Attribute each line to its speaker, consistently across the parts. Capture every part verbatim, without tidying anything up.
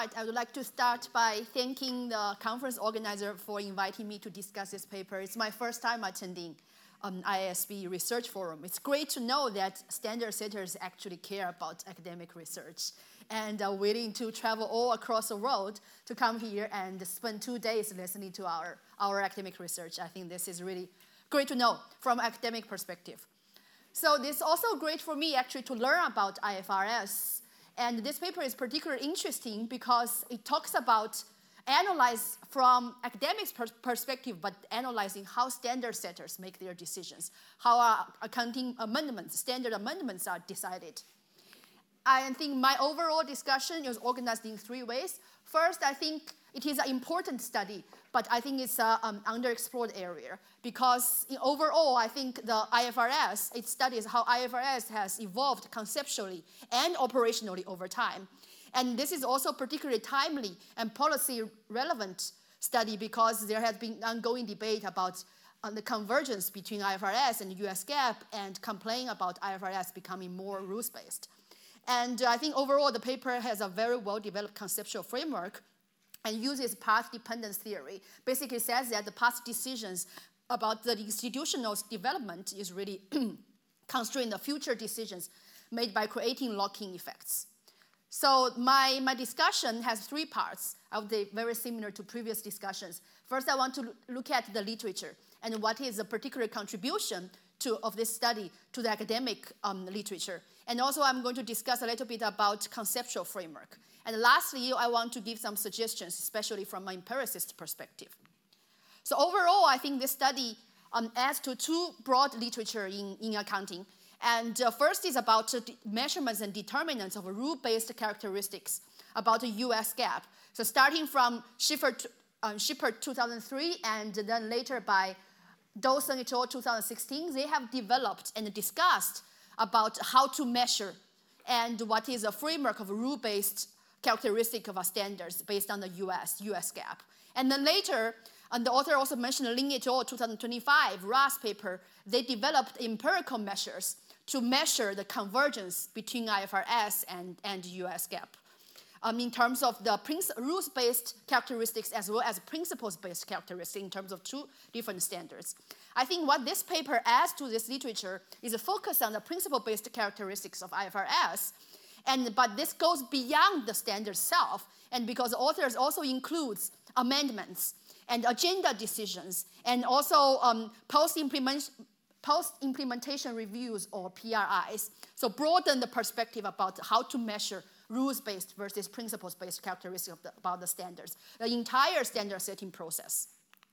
Speaker 1: right, I would like to start by thanking the conference organizer for inviting me to discuss this paper. It's my first time attending um, I A S B Research Forum. It's great to know that standard setters actually care about academic research and are willing to travel all across the world to come here and spend two days listening to our, our academic research. I think this is really great to know from academic perspective. So this is also great for me actually to learn about I F R S. And this paper is particularly interesting because it talks about analyze from academics pers perspective, but analyzing how standard setters make their decisions, how our accounting amendments, standard amendments are decided. I think my overall discussion is organized in three ways. First, I think it is an important study, but I think it's an um, underexplored area because in overall, I think the I F R S, it studies how I F R S has evolved conceptually and operationally over time. And this is also particularly timely and policy relevant study because there has been ongoing debate about uh, the convergence between I F R S and U S GAAP and complaint about I F R S becoming more rules-based. And I think overall, the paper has a very well-developed conceptual framework and uses path dependence theory. Basically says that the past decisions about the institutional development is really constrain the future decisions made by creating locking effects. So my, my discussion has three parts. I would say very similar to previous discussions. First, I want to look at the literature and what is the particular contribution to, of this study to the academic um, literature. And also, I'm going to discuss a little bit about conceptual framework. And lastly, I want to give some suggestions, especially from an empiricist perspective. So overall, I think this study um, adds to two broad literature in, in accounting. And uh, first is about uh, measurements and determinants of rule-based characteristics about the U S GAAP. So starting from Schiffer, um, Schiffer two thousand three and then later by Dawson et al. two thousand sixteen, they have developed and discussed about how to measure and what is a framework of rule-based characteristic of our standards based on the U S, U S GAAP. And then later, and the author also mentioned Ling et al. twenty twenty-five, Ross paper, they developed empirical measures to measure the convergence between I F R S and, and U S GAAP um, in terms of the rules-based characteristics as well as principles-based characteristics in terms of two different standards. I think what this paper adds to this literature is a focus on the principle-based characteristics of I F R S, and, but this goes beyond the standard itself, and because the authors also includes amendments and agenda decisions, and also um, post-implement, post-implementation reviews or P R Is. So broaden the perspective about how to measure rules-based versus principles-based characteristics of the, about the standards, the entire standard setting process.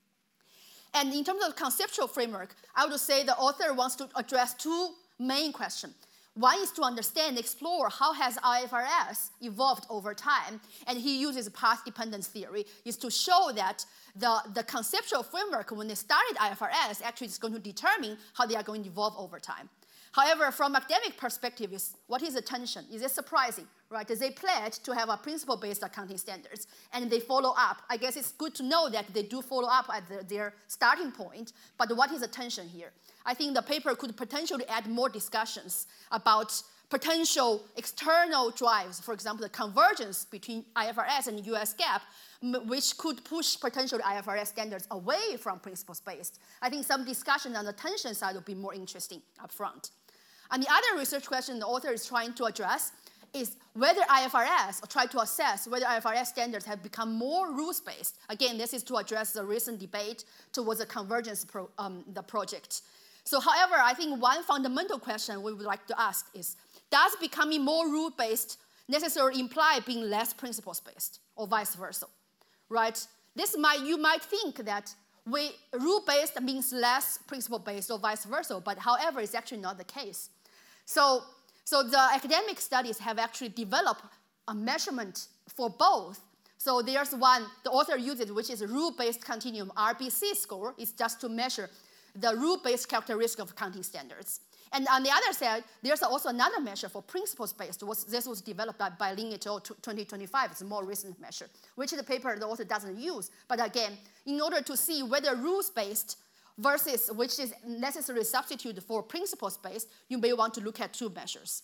Speaker 1: And in terms of conceptual framework, I would say the author wants to address two main questions. One is to understand, explore how has I F R S evolved over time, and he uses path dependence theory, is to show that the, the conceptual framework, when they started I F R S, actually is going to determine how they are going to evolve over time. However, from academic perspective, is what is the tension? Is it surprising, right? They pledge to have a principle-based accounting standards, and they follow up. I guess it's good to know that they do follow up at the, their starting point, but what is the tension here? I think the paper could potentially add more discussions about potential external drives, for example, the convergence between I F R S and U S GAAP, which could push potentially I F R S standards away from principles-based. I think some discussion on the tension side would be more interesting up front. And the other research question the author is trying to address is whether I F R S, or try to assess whether I F R S standards have become more rules-based. Again, this is to address the recent debate towards the convergence pro, um, the project. So however, I think one fundamental question we would like to ask is, does becoming more rule-based necessarily imply being less principles-based, or vice versa, right? This might, you might think that we, rule-based means less principle-based or vice versa, but however, it's actually not the case. So, so the academic studies have actually developed a measurement for both. So there's one, the author uses, which is a rule-based continuum R B C score. It's just to measure the rule-based characteristic of accounting standards. And on the other side, there's also another measure for principles-based. This was developed by, by Ling et al. twenty twenty-five. It's a more recent measure, which the paper the author doesn't use. But again, in order to see whether rules-based versus which is necessarily substitute for principles-based, you may want to look at two measures.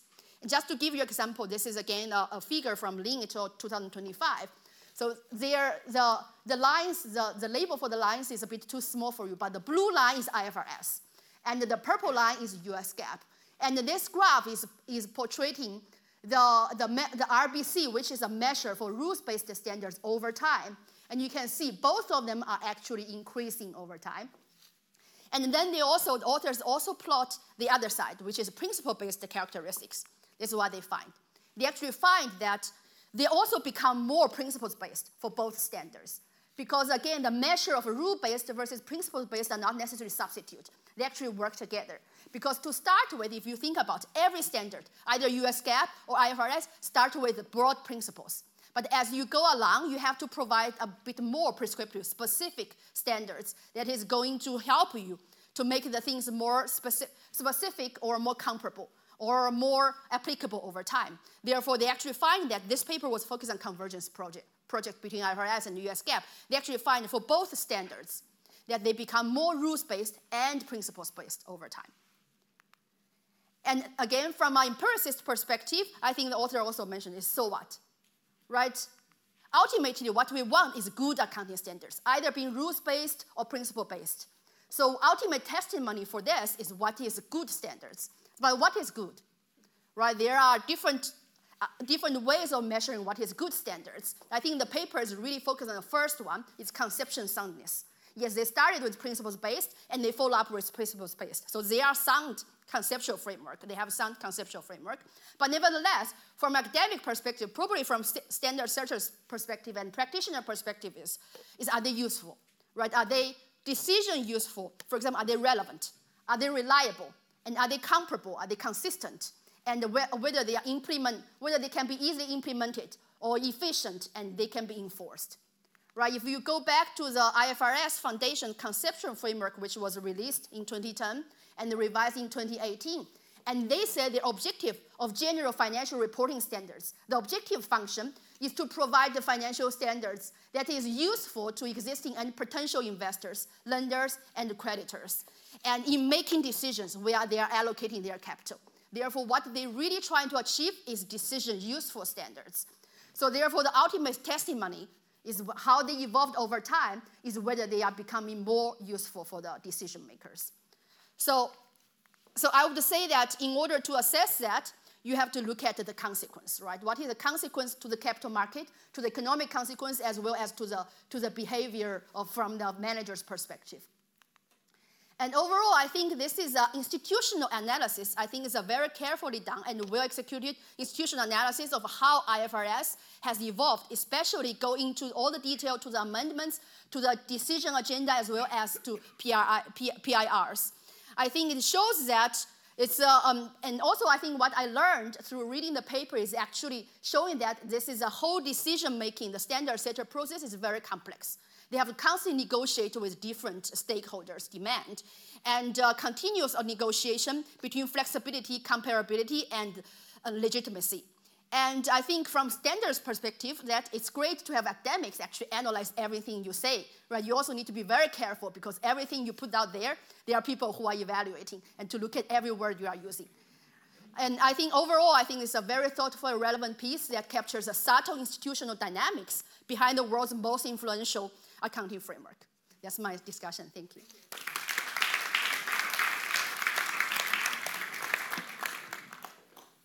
Speaker 1: just to give you an example, this is again a, a figure from Lean until two thousand twenty-five. So there, the, the lines, the, the label for the lines is a bit too small for you, but the blue line is I F R S, and the purple line is U S GAAP. And this graph is, is portraying the, the, the R B C, which is a measure for rules-based standards over time. And you can see both of them are actually increasing over time. And then they also, the authors also plot the other side, which is principle-based characteristics. This is what they find. They actually find that they also become more principles-based for both standards. Because again, the measure of rule-based versus principle-based are not necessarily substitute. They actually work together. Because to start with, if you think about every standard, either U S GAAP or I F R S, start with broad principles. But as you go along, you have to provide a bit more prescriptive, specific standards that is going to help you to make the things more speci specific or more comparable or more applicable over time. Therefore, they actually find that this paper was focused on convergence project, project between I F R S and U S GAAP. They actually find for both standards that they become more rules-based and principles-based over time. And again, from an empiricist perspective, I think the author also mentioned is so what? Right? Ultimately, what we want is good accounting standards, either being rules-based or principle-based. So ultimate testimony for this is what is good standards. But what is good? Right? There are different, uh, different ways of measuring what is good standards. I think the paper is really focused on the first one, it's conception soundness. Yes, they started with principles-based, and they follow up with principles-based. So they are sound conceptual framework. They have a sound conceptual framework. But nevertheless, from academic perspective, probably from st standard searchers' perspective and practitioner perspective is, is are they useful? Right? Are they decision useful? For example, are they relevant? Are they reliable? And are they comparable? Are they consistent? And wh whether they are implement, whether they can be easily implemented or efficient and they can be enforced. Right? If you go back to the I F R S Foundation Conceptual Framework, which was released in twenty ten and revised in twenty eighteen, and they said the objective of general financial reporting standards, the objective function is to provide the financial standards that is useful to existing and potential investors, lenders, and creditors, and in making decisions where they are allocating their capital. Therefore, what they're really trying to achieve is decision useful standards. So therefore, the ultimate testimony is how they evolved over time is whether they are becoming more useful for the decision makers. So, so I would say that in order to assess that, you have to look at the consequence, right? What is the consequence to the capital market, to the economic consequence, as well as to the, to the behavior of, from the manager's perspective. And overall, I think this is an institutional analysis. I think it's a very carefully done and well-executed institutional analysis of how I F R S has evolved, especially go into all the detail to the amendments, to the decision agenda, as well as to P I Rs. I think it shows that it's, uh, um, and also I think what I learned through reading the paper is actually showing that this is a whole decision-making, the standard setter process is very complex. They have to constantly negotiate with different stakeholders' demand, and uh, continuous negotiation between flexibility, comparability, and uh, legitimacy. And I think from standards perspective, that it's great to have academics actually analyze everything you say, right? You also need to be very careful because everything you put out there, there are people who are evaluating and to look at every word you are using. And I think overall, I think it's a very thoughtful and relevant piece that captures the subtle institutional dynamics behind the world's most influential accounting framework. That's my discussion. Thank you.